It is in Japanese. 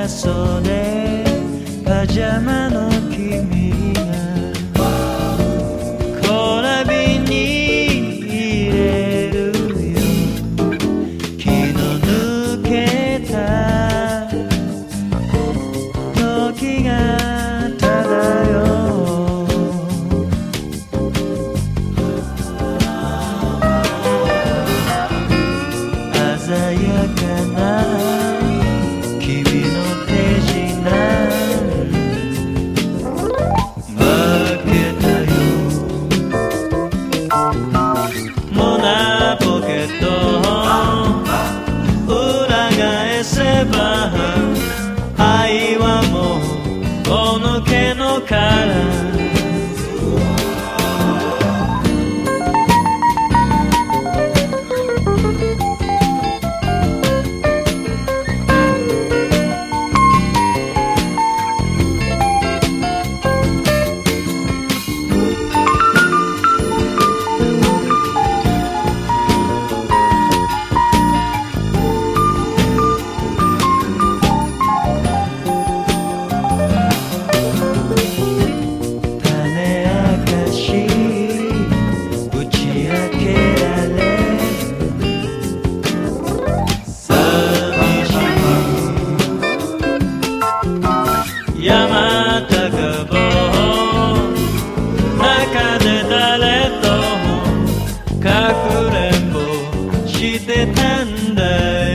長袖パジャマの君が小ラビに入れるよ気の抜けた時が漂う鮮やかな君の手品負けたよモナポケット裏返せば愛はもうこの毛の殻山高帽中で誰ともかくれんぼしてたんだよ